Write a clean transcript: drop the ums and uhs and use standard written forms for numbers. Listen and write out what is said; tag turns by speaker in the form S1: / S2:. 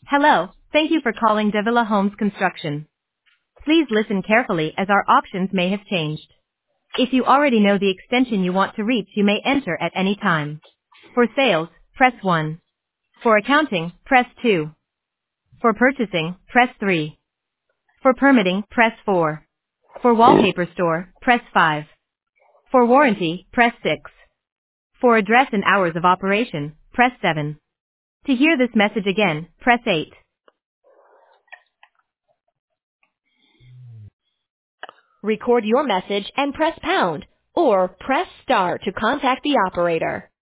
S1: Hello, thank you for calling Davila Homes Construction. Please listen carefully as our options may have changed. If you already know the extension you want to reach, you may enter at any time. For sales, press 1. For accounting, press 2. For purchasing, press 3. For permitting, press 4. For wallpaper store, press 5. For warranty, press 6. For address and hours of operation, press 7. To hear this message again, press 8. Record your message and press pound, or press star to contact the operator.